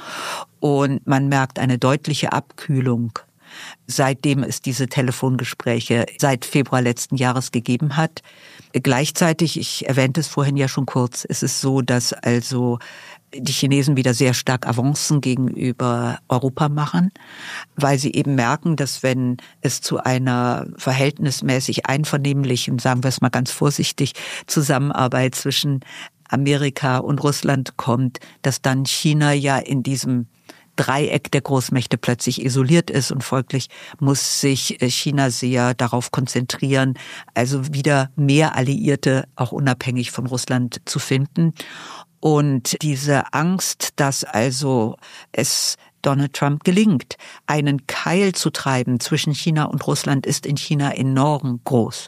Und man merkt eine deutliche Abkühlung, seitdem es diese Telefongespräche seit Februar letzten Jahres gegeben hat. Gleichzeitig, ich erwähnte es vorhin ja schon kurz, ist es so, dass also die Chinesen wieder sehr stark Avancen gegenüber Europa machen, weil sie eben merken, dass wenn es zu einer verhältnismäßig einvernehmlichen, sagen wir es mal ganz vorsichtig, Zusammenarbeit zwischen Amerika und Russland kommt, dass dann China ja in diesem Dreieck der Großmächte plötzlich isoliert ist und folglich muss sich China sehr darauf konzentrieren, also wieder mehr Alliierte, auch unabhängig von Russland, zu finden. Und diese Angst, dass also es Donald Trump gelingt. Einen Keil zu treiben zwischen China und Russland ist in China enorm groß.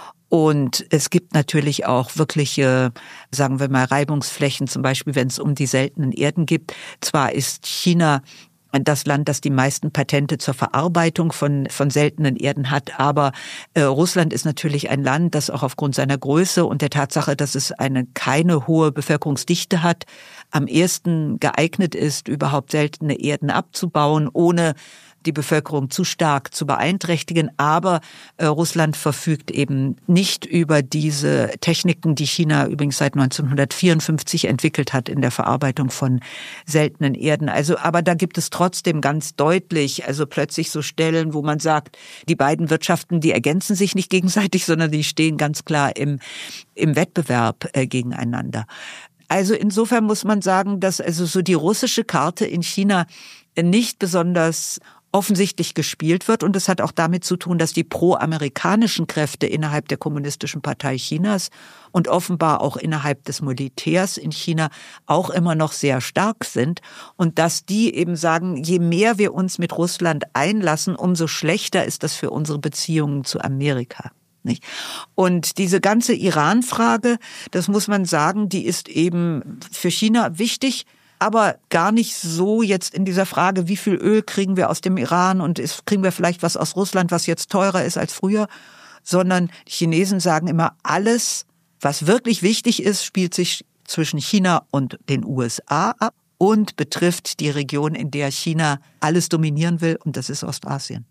Und es gibt natürlich auch wirkliche, sagen wir mal, Reibungsflächen, zum Beispiel wenn es um die seltenen Erden geht. Zwar ist China das Land, das die meisten Patente zur Verarbeitung von, von seltenen Erden hat. Aber äh, Russland ist natürlich ein Land, das auch aufgrund seiner Größe und der Tatsache, dass es eine keine hohe Bevölkerungsdichte hat, am ehesten geeignet ist, überhaupt seltene Erden abzubauen, ohne die Bevölkerung zu stark zu beeinträchtigen. Aber äh, Russland verfügt eben nicht über diese Techniken, die China übrigens seit neunzehnhundertvierundfünfzig entwickelt hat in der Verarbeitung von seltenen Erden. Also, aber da gibt es trotzdem ganz deutlich, also plötzlich so Stellen, wo man sagt, die beiden Wirtschaften, die ergänzen sich nicht gegenseitig, sondern die stehen ganz klar im, im Wettbewerb äh, gegeneinander. Also insofern muss man sagen, dass also so die russische Karte in China nicht besonders offensichtlich gespielt wird. Und es hat auch damit zu tun, dass die pro-amerikanischen Kräfte innerhalb der Kommunistischen Partei Chinas und offenbar auch innerhalb des Militärs in China auch immer noch sehr stark sind. Und dass die eben sagen, je mehr wir uns mit Russland einlassen, umso schlechter ist das für unsere Beziehungen zu Amerika. Nicht? Und diese ganze Iran-Frage, das muss man sagen, die ist eben für China wichtig, aber gar nicht so jetzt in dieser Frage, wie viel Öl kriegen wir aus dem Iran und ist, kriegen wir vielleicht was aus Russland, was jetzt teurer ist als früher, sondern die Chinesen sagen immer, alles, was wirklich wichtig ist, spielt sich zwischen China und den U S A ab und betrifft die Region, in der China alles dominieren will, und das ist Ostasien.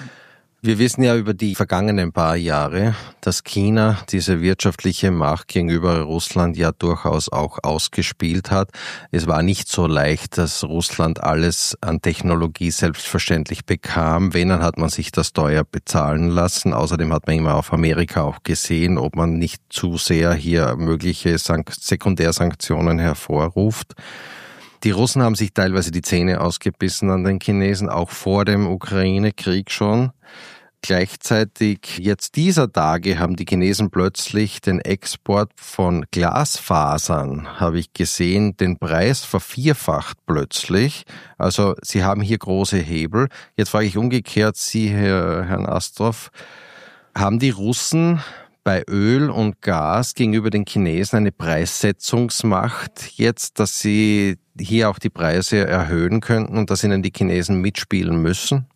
Wir wissen ja über die vergangenen paar Jahre, dass China diese wirtschaftliche Macht gegenüber Russland ja durchaus auch ausgespielt hat. Es war nicht so leicht, dass Russland alles an Technologie selbstverständlich bekam. Wenn, dann hat man sich das teuer bezahlen lassen. Außerdem hat man immer auf Amerika auch gesehen, ob man nicht zu sehr hier mögliche Sekundärsanktionen hervorruft. Die Russen haben sich teilweise die Zähne ausgebissen an den Chinesen, auch vor dem Ukraine-Krieg schon. Gleichzeitig jetzt dieser Tage haben die Chinesen plötzlich den Export von Glasfasern, habe ich gesehen, den Preis vervierfacht plötzlich. Also sie haben hier große Hebel. Jetzt frage ich umgekehrt Sie, Herr, Herrn Astroff, haben die Russen bei Öl und Gas gegenüber den Chinesen eine Preissetzungsmacht jetzt, dass sie hier auch die Preise erhöhen könnten und dass ihnen die Chinesen mitspielen müssen?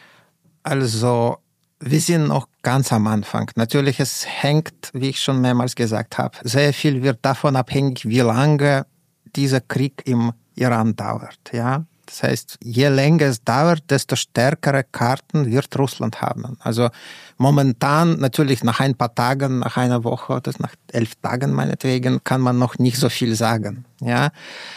Also, wir sind noch ganz am Anfang. Natürlich, es hängt, wie ich schon mehrmals gesagt habe, sehr viel wird davon abhängig, wie lange dieser Krieg im Iran dauert. Ja, das heißt, je länger es dauert, desto stärkere Karten wird Russland haben. Also momentan natürlich nach ein paar Tagen, nach einer Woche oder nach elf Tagen meinetwegen, kann man noch nicht so viel sagen. Ja,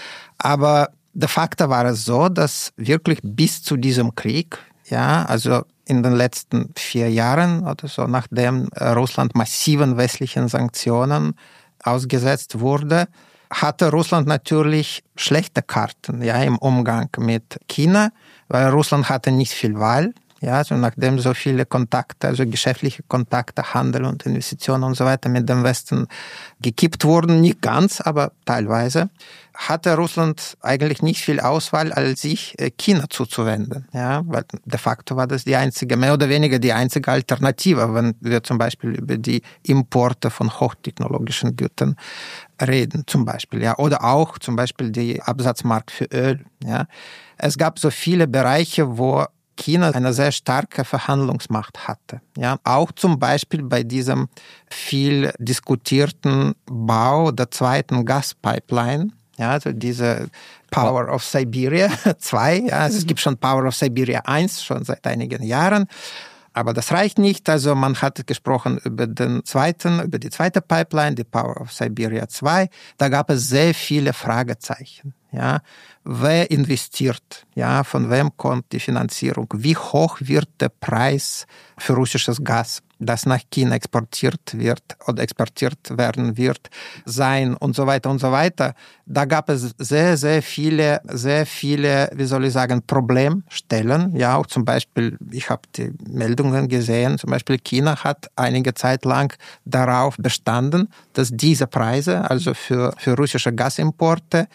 aber de facto war es so, dass wirklich bis zu diesem Krieg, ja, also in den letzten vier Jahren oder so, nachdem Russland massiven westlichen Sanktionen ausgesetzt wurde, hatte Russland natürlich schlechte Karten, ja, im Umgang mit China, weil Russland hatte nicht viel Wahl. Ja, also nachdem so viele Kontakte, also geschäftliche Kontakte, Handel und Investitionen und so weiter mit dem Westen gekippt wurden, nicht ganz, aber teilweise, hatte Russland eigentlich nicht viel Auswahl, als sich China zuzuwenden. Ja, weil de facto war das die einzige, mehr oder weniger die einzige Alternative, wenn wir zum Beispiel über die Importe von hochtechnologischen Gütern reden, zum Beispiel, ja, oder auch zum Beispiel die Absatzmarkt für Öl. Ja, es gab so viele Bereiche, wo China eine sehr starke Verhandlungsmacht hatte. Ja, auch zum Beispiel bei diesem viel diskutierten Bau der zweiten Gaspipeline, ja, also diese Power of Siberia zwei, ja, also es gibt schon Power of Siberia eins, schon seit einigen Jahren. Aber das reicht nicht. Also man hat gesprochen über den zweiten, über die zweite Pipeline, die Power of Siberia zwei. Da gab es sehr viele Fragezeichen. Ja, wer investiert? Ja, von wem kommt die Finanzierung? Wie hoch wird der Preis für russisches Gas, das nach China exportiert wird oder exportiert werden wird, sein und so weiter und so weiter? Da gab es sehr, sehr viele, sehr viele, wie soll ich sagen, Problemstellen. Ja, auch zum Beispiel, ich habe die Meldungen gesehen, zum Beispiel China hat einige Zeit lang darauf bestanden, dass diese Preise, also für, für russische Gasimporte,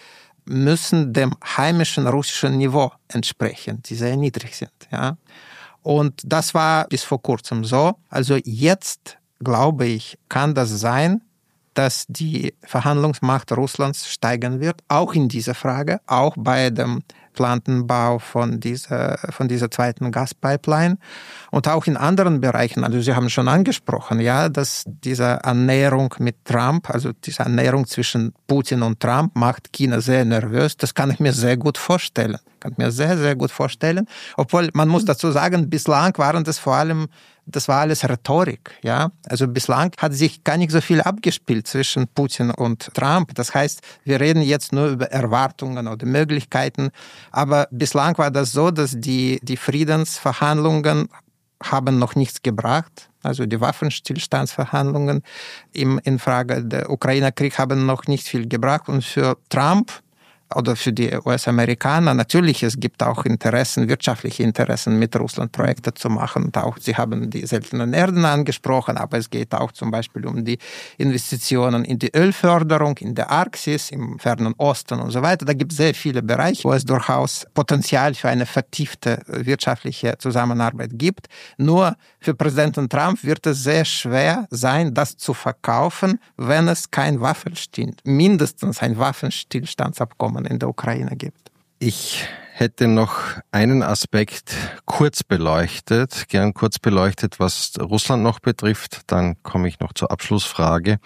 müssen dem heimischen russischen Niveau entsprechen, die sehr niedrig sind. Ja. Und das war bis vor kurzem so. Also jetzt, glaube ich, kann das sein, dass die Verhandlungsmacht Russlands steigen wird, auch in dieser Frage, auch bei dem geplanten Bau von dieser, von dieser zweiten Gaspipeline und auch in anderen Bereichen. Also Sie haben schon angesprochen, ja, dass diese Annäherung mit Trump, also diese Annäherung zwischen Putin und Trump macht China sehr nervös. Das kann ich mir sehr gut vorstellen. Kann ich mir sehr, sehr gut vorstellen. Obwohl, man muss dazu sagen, bislang waren das vor allem Das war alles Rhetorik, ja. Also bislang hat sich gar nicht so viel abgespielt zwischen Putin und Trump. Das heißt, wir reden jetzt nur über Erwartungen oder Möglichkeiten. Aber bislang war das so, dass die, die Friedensverhandlungen haben noch nichts gebracht. Also die Waffenstillstandsverhandlungen im, in Frage der Ukraine-Krieg haben noch nicht viel gebracht. Und für Trump oder für die U S-Amerikaner, natürlich, es gibt auch Interessen, wirtschaftliche Interessen, mit Russland Projekte zu machen. Und auch, Sie haben die seltenen Erden angesprochen, aber es geht auch zum Beispiel um die Investitionen in die Ölförderung, in der Arktis, im Fernen Osten und so weiter. Da gibt es sehr viele Bereiche, wo es durchaus Potenzial für eine vertiefte wirtschaftliche Zusammenarbeit gibt. Nur für Präsidenten Trump wird es sehr schwer sein, das zu verkaufen, wenn es kein Waffenstillstand, mindestens ein Waffenstillstandsabkommen in der Ukraine gibt. Ich hätte noch einen Aspekt kurz beleuchtet, gern kurz beleuchtet, was Russland noch betrifft. Dann komme ich noch zur Abschlussfrage.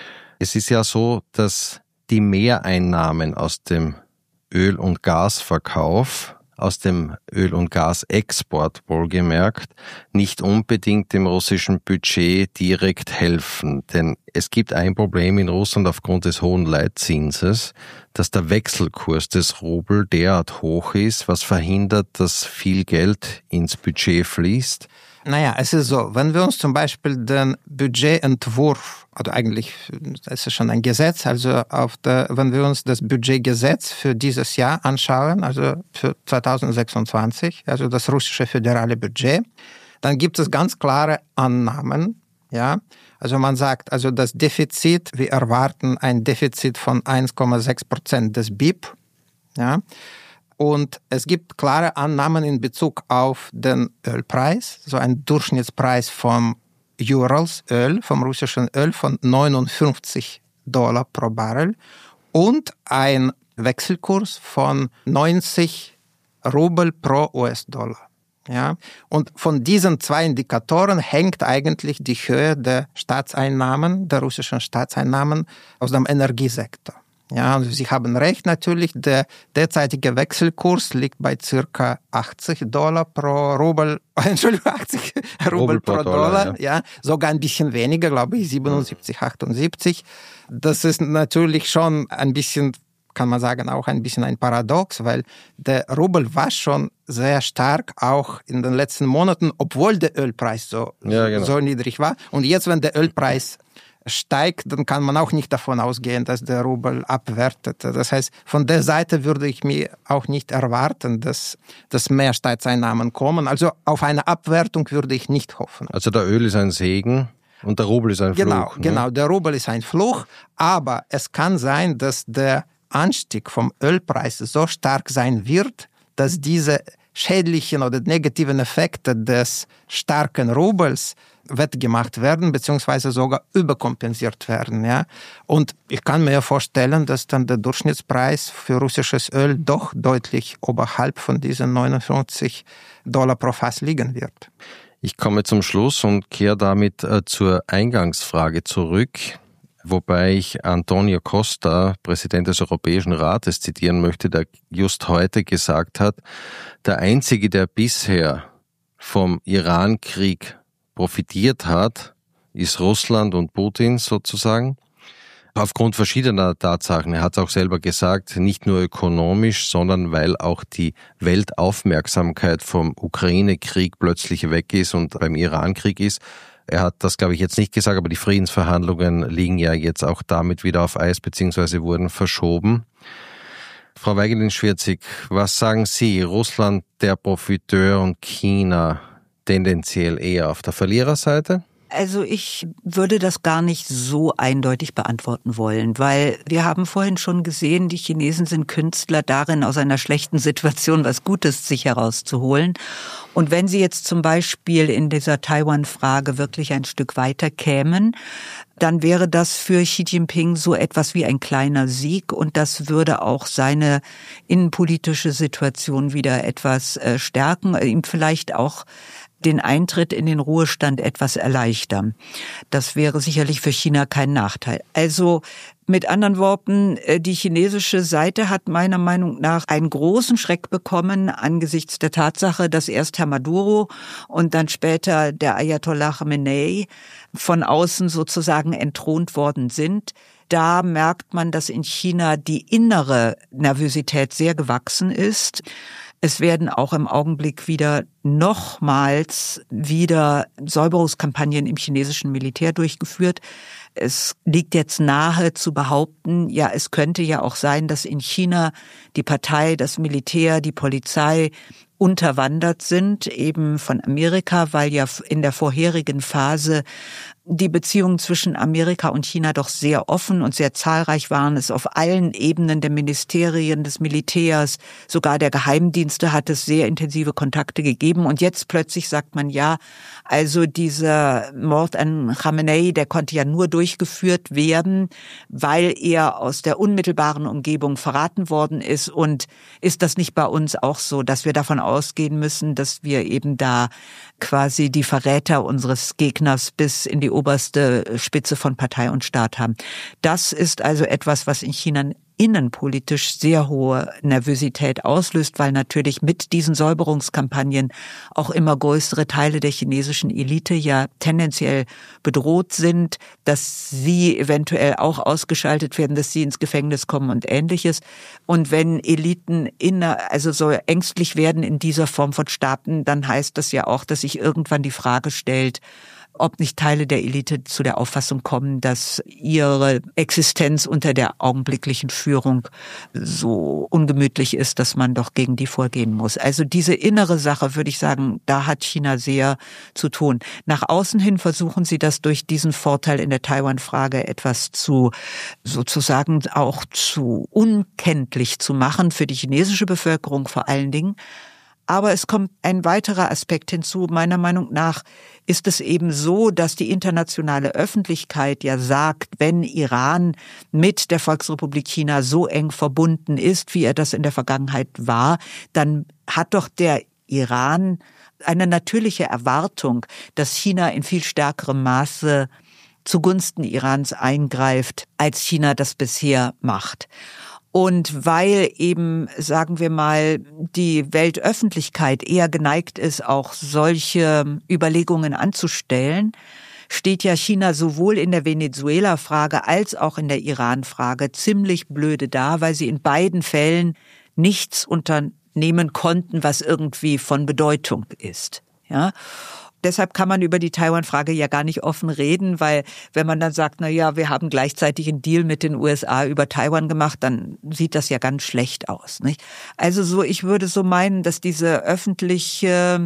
Es ist ja so, dass die Mehreinnahmen aus dem Öl- und Gasverkauf, aus dem Öl- und Gasexport wohlgemerkt, nicht unbedingt dem russischen Budget direkt helfen. Denn es gibt ein Problem in Russland aufgrund des hohen Leitzinses, dass der Wechselkurs des Rubel derart hoch ist, was verhindert, dass viel Geld ins Budget fließt. Naja, es ist so, wenn wir uns zum Beispiel den Budgetentwurf, oder eigentlich es ist schon ein Gesetz, also auf der, wenn wir uns das Budgetgesetz für dieses Jahr anschauen, also für zwanzig sechsundzwanzig, also das russische föderale Budget, dann gibt es ganz klare Annahmen, ja. Also man sagt, also das Defizit, wir erwarten ein Defizit von eins Komma sechs Prozent des B I P, ja. Und es gibt klare Annahmen in Bezug auf den Ölpreis, so ein Durchschnittspreis vom Urals-Öl, vom russischen Öl von neunundfünfzig Dollar pro Barrel und ein Wechselkurs von neunzig Rubel pro U S-Dollar. Ja? Und von diesen zwei Indikatoren hängt eigentlich die Höhe der Staatseinnahmen, der russischen Staatseinnahmen aus dem Energiesektor. Ja, also Sie haben recht natürlich, der derzeitige Wechselkurs liegt bei circa achtzig Dollar pro Rubel, Entschuldigung, achtzig Rubel pro, pro Dollar, Dollar ja. ja, sogar ein bisschen weniger, glaube ich, siebenundsiebzig, achtundsiebzig. Das ist natürlich schon ein bisschen, kann man sagen, auch ein bisschen ein Paradox, weil der Rubel war schon sehr stark, auch in den letzten Monaten, obwohl der Ölpreis so, ja, genau. so niedrig war. Und jetzt, wenn der Ölpreis steigt, dann kann man auch nicht davon ausgehen, dass der Rubel abwertet. Das heißt, von der Seite würde ich mir auch nicht erwarten, dass, dass mehr Staatseinnahmen kommen. Also auf eine Abwertung würde ich nicht hoffen. Also der Öl ist ein Segen und der Rubel ist ein Fluch. Genau, ne? genau. Der Rubel ist ein Fluch, aber es kann sein, dass der Anstieg vom Ölpreis so stark sein wird, dass diese schädlichen oder negativen Effekte des starken Rubels wettgemacht werden, beziehungsweise sogar überkompensiert werden. Ja? Und ich kann mir vorstellen, dass dann der Durchschnittspreis für russisches Öl doch deutlich oberhalb von diesen neunundfünfzig Dollar pro Fass liegen wird. Ich komme zum Schluss und kehre damit äh, zur Eingangsfrage zurück, wobei ich Antonio Costa, Präsident des Europäischen Rates, zitieren möchte, der just heute gesagt hat, der Einzige, der bisher vom Iran-Krieg profitiert hat, ist Russland und Putin sozusagen. Aufgrund verschiedener Tatsachen. Er hat es auch selber gesagt, nicht nur ökonomisch, sondern weil auch die Weltaufmerksamkeit vom Ukraine-Krieg plötzlich weg ist und beim Iran-Krieg ist. Er hat das, glaube ich, jetzt nicht gesagt, aber die Friedensverhandlungen liegen ja jetzt auch damit wieder auf Eis, beziehungsweise wurden verschoben. Frau Weigelin-Schwirtzig, was sagen Sie? Russland der Profiteur und China tendenziell eher auf der Verliererseite? Also ich würde das gar nicht so eindeutig beantworten wollen, weil wir haben vorhin schon gesehen, die Chinesen sind Künstler darin, aus einer schlechten Situation was Gutes sich herauszuholen. Und wenn sie jetzt zum Beispiel in dieser Taiwan-Frage wirklich ein Stück weiter kämen, dann wäre das für Xi Jinping so etwas wie ein kleiner Sieg und das würde auch seine innenpolitische Situation wieder etwas stärken, ihm vielleicht auch den Eintritt in den Ruhestand etwas erleichtern. Das wäre sicherlich für China kein Nachteil. Also mit anderen Worten, die chinesische Seite hat meiner Meinung nach einen großen Schreck bekommen angesichts der Tatsache, dass erst Herr Maduro und dann später der Ayatollah Khamenei von außen sozusagen entthront worden sind. Da merkt man, dass in China die innere Nervosität sehr gewachsen ist. Es werden auch im Augenblick wieder nochmals wieder Säuberungskampagnen im chinesischen Militär durchgeführt. Es liegt jetzt nahe zu behaupten, ja, es könnte ja auch sein, dass in China die Partei, das Militär, die Polizei unterwandert sind, eben von Amerika, weil ja in der vorherigen Phase die Beziehungen zwischen Amerika und China doch sehr offen und sehr zahlreich waren. Es auf allen Ebenen der Ministerien, des Militärs, sogar der Geheimdienste hat es sehr intensive Kontakte gegeben. Und jetzt plötzlich sagt man, ja, also dieser Mord an Khamenei, der konnte ja nur durchgeführt werden, weil er aus der unmittelbaren Umgebung verraten worden ist. Und ist das nicht bei uns auch so, dass wir davon ausgehen müssen, dass wir eben da quasi die Verräter unseres Gegners bis in die oberste Spitze von Partei und Staat haben. Das ist also etwas, was in China innenpolitisch sehr hohe Nervosität auslöst, weil natürlich mit diesen Säuberungskampagnen auch immer größere Teile der chinesischen Elite ja tendenziell bedroht sind, dass sie eventuell auch ausgeschaltet werden, dass sie ins Gefängnis kommen und Ähnliches. Und wenn Eliten inner, also so ängstlich werden in dieser Form von Staaten, dann heißt das ja auch, dass sich irgendwann die Frage stellt, ob nicht Teile der Elite zu der Auffassung kommen, dass ihre Existenz unter der augenblicklichen Führung so ungemütlich ist, dass man doch gegen die vorgehen muss. Also diese innere Sache, würde ich sagen, da hat China sehr zu tun. Nach außen hin versuchen sie das durch diesen Vorteil in der Taiwan-Frage etwas zu, sozusagen auch zu unkenntlich zu machen, für die chinesische Bevölkerung vor allen Dingen. Aber es kommt ein weiterer Aspekt hinzu. Meiner Meinung nach ist es eben so, dass die internationale Öffentlichkeit ja sagt, wenn Iran mit der Volksrepublik China so eng verbunden ist, wie er das in der Vergangenheit war, dann hat doch der Iran eine natürliche Erwartung, dass China in viel stärkerem Maße zugunsten Irans eingreift, als China das bisher macht. Und weil eben, sagen wir mal, die Weltöffentlichkeit eher geneigt ist, auch solche Überlegungen anzustellen, steht ja China sowohl in der Venezuela-Frage als auch in der Iran-Frage ziemlich blöde da, weil sie in beiden Fällen nichts unternehmen konnten, was irgendwie von Bedeutung ist. Ja. Deshalb kann man über die Taiwan-Frage ja gar nicht offen reden, weil wenn man dann sagt, na ja, wir haben gleichzeitig einen Deal mit den U S A über Taiwan gemacht, dann sieht das ja ganz schlecht aus, nicht? Also so, ich würde so meinen, dass diese öffentliche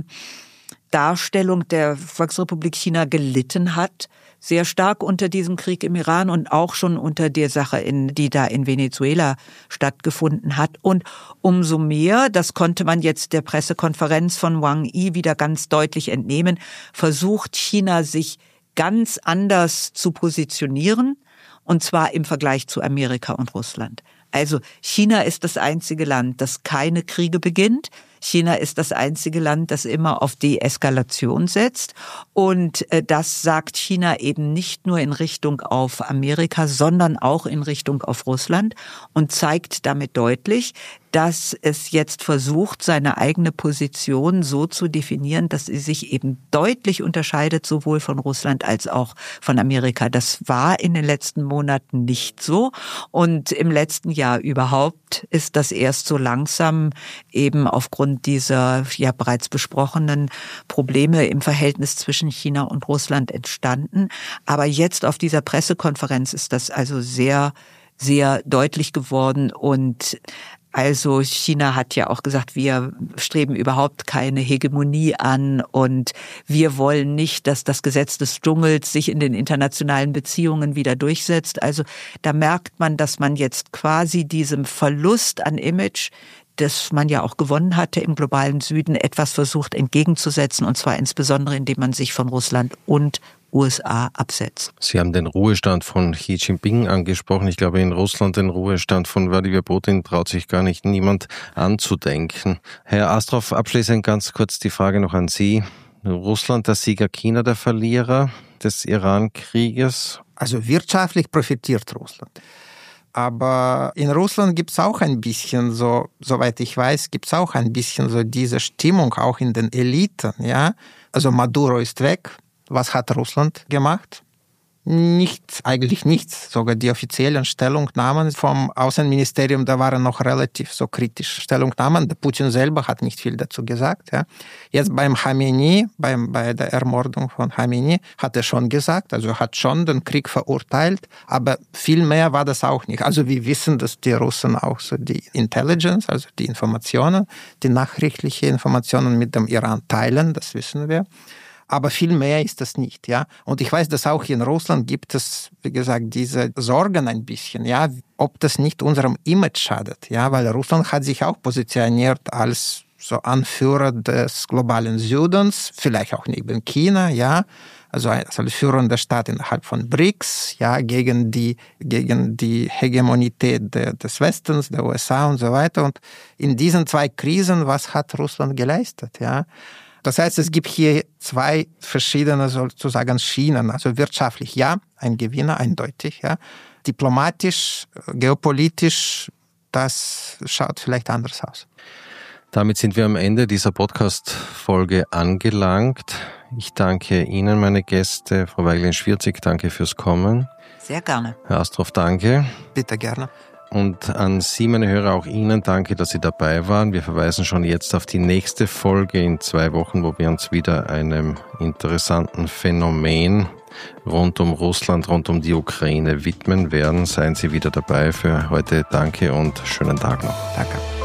Darstellung der Volksrepublik China gelitten hat, sehr stark unter diesem Krieg im Iran und auch schon unter der Sache, in, die da in Venezuela stattgefunden hat. Und umso mehr, das konnte man jetzt der Pressekonferenz von Wang Yi wieder ganz deutlich entnehmen, versucht China sich ganz anders zu positionieren, und zwar im Vergleich zu Amerika und Russland. Also China ist das einzige Land, das keine Kriege beginnt. China ist das einzige Land, das immer auf Deeskalation setzt. Und das sagt China eben nicht nur in Richtung auf Amerika, sondern auch in Richtung auf Russland und zeigt damit deutlich, dass es jetzt versucht, seine eigene Position so zu definieren, dass sie sich eben deutlich unterscheidet, sowohl von Russland als auch von Amerika. Das war in den letzten Monaten nicht so. Und im letzten Jahr überhaupt ist das erst so langsam eben aufgrund dieser ja bereits besprochenen Probleme im Verhältnis zwischen China und Russland entstanden. Aber jetzt auf dieser Pressekonferenz ist das also sehr, sehr deutlich geworden. Und Also China hat ja auch gesagt, wir streben überhaupt keine Hegemonie an und wir wollen nicht, dass das Gesetz des Dschungels sich in den internationalen Beziehungen wieder durchsetzt. Also da merkt man, dass man jetzt quasi diesem Verlust an Image, das man ja auch gewonnen hatte im globalen Süden, etwas versucht entgegenzusetzen, und zwar insbesondere, indem man sich von Russland und U S A absetzt. Sie haben den Ruhestand von Xi Jinping angesprochen. Ich glaube, in Russland den Ruhestand von Wladimir Putin traut sich gar nicht niemand anzudenken. Herr Astroff, abschließend ganz kurz die Frage noch an Sie. Russland der Sieger, China der Verlierer des Iran-Krieges? Also wirtschaftlich profitiert Russland. Aber in Russland gibt es auch ein bisschen so, soweit ich weiß, gibt es auch ein bisschen so diese Stimmung auch in den Eliten, ja. Also Maduro ist weg. Was hat Russland gemacht? Nichts, eigentlich nichts. Sogar die offiziellen Stellungnahmen vom Außenministerium, da waren noch relativ so kritisch Stellungnahmen. Der Putin selber hat nicht viel dazu gesagt. Ja. Jetzt beim Khamenei, beim, bei der Ermordung von Khamenei, hat er schon gesagt, also er hat schon den Krieg verurteilt, aber viel mehr war das auch nicht. Also wir wissen, dass die Russen auch so die Intelligence, also die Informationen, die nachrichtlichen Informationen mit dem Iran teilen, das wissen wir. Aber viel mehr ist das nicht, ja. Und ich weiß, dass auch in Russland gibt es, wie gesagt, diese Sorgen ein bisschen, ja, ob das nicht unserem Image schadet, ja, weil Russland hat sich auch positioniert als so Anführer des globalen Südens, vielleicht auch neben China, ja, also als führende Staat innerhalb von B R I C S, ja, gegen die, gegen die Hegemonität de, des Westens, der U S A und so weiter. Und in diesen zwei Krisen, was hat Russland geleistet, ja? Das heißt, es gibt hier zwei verschiedene sozusagen Schienen. Also wirtschaftlich ja, ein Gewinner, eindeutig. Ja. Diplomatisch, geopolitisch, das schaut vielleicht anders aus. Damit sind wir am Ende dieser Podcast-Folge angelangt. Ich danke Ihnen, meine Gäste. Frau Weiglin-Schwierzig, danke fürs Kommen. Sehr gerne. Herr Astroff, danke. Bitte gerne. Und an Sie, meine Hörer, auch Ihnen danke, dass Sie dabei waren. Wir verweisen schon jetzt auf die nächste Folge in zwei Wochen, wo wir uns wieder einem interessanten Phänomen rund um Russland, rund um die Ukraine widmen werden. Seien Sie wieder dabei. Für heute danke und schönen Tag noch. Danke.